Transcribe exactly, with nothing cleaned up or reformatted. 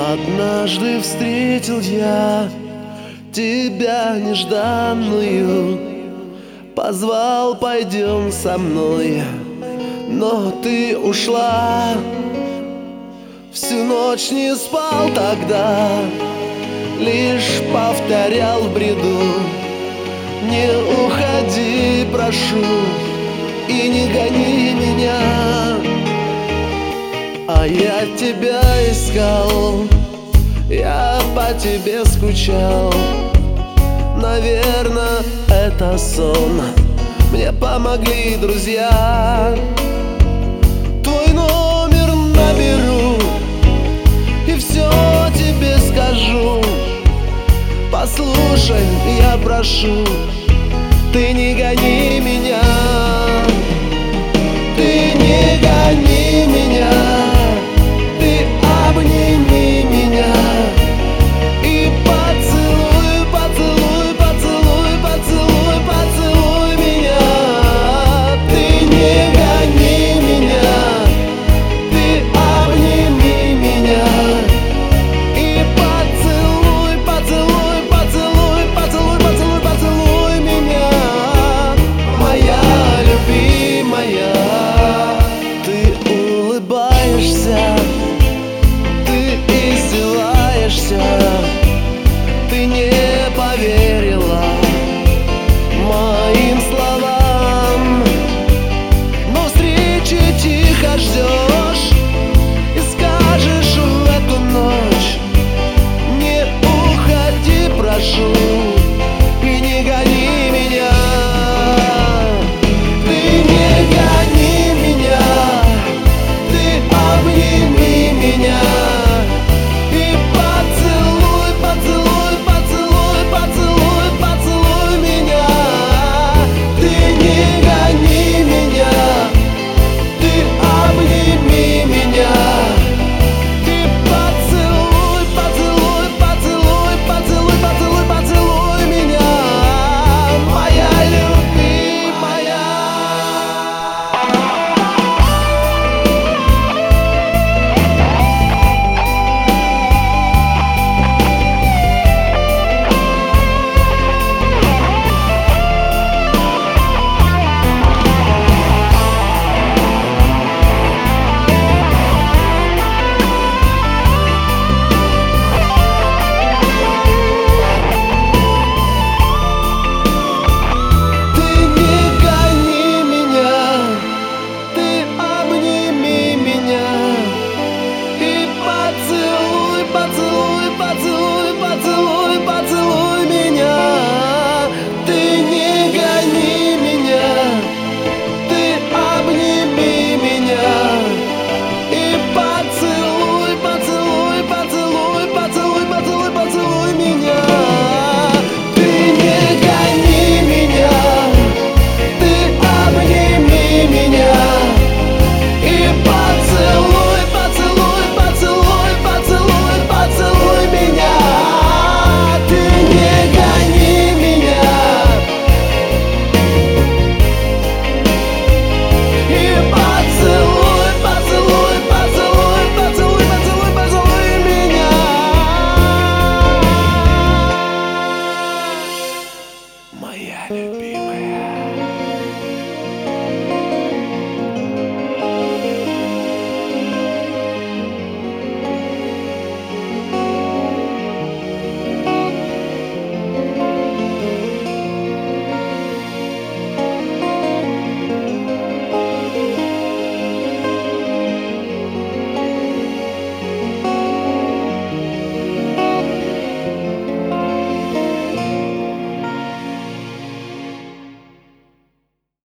Однажды встретил я тебя нежданную, позвал, пойдем со мной, но ты ушла. Всю ночь не спал тогда, лишь повторял в бреду: не уходи, прошу, и не гони меня. А я тебя искал, я по тебе скучал. Наверно, это сон, мне помогли друзья. Твой номер наберу и все тебе скажу. Послушай, я прошу, ты не гони меня. Ты не гони меня, ты обними меня и поцелуй, поцелуй, поцелуй, поцелуй, поцелуй меня. Ты не гони меня, ты обними меня и поцелуй, поцелуй, поцелуй, поцелуй, поцелуй, поцелуй меня, моя любимая. Ты улыбаешься, ты издеваешься, ты не поверила моим словам, но встречи тихо ждешь и скажешь в эту ночь: не уходи, прошу, и не гони меня. Ты не гони меня, ты обними меня и поцелуй, поцелуй, поцелуй, поцелуй, поцелуй меня. Ты не гони меня, ты обними меня и поцелуй, поцелуй, поцелуй, поцелуй, поцелуй, поцелуй меня, моя любимая. Ты не гони меня, ты обними меня и поцелуй, поцелуй, поцелуй, поцелуй.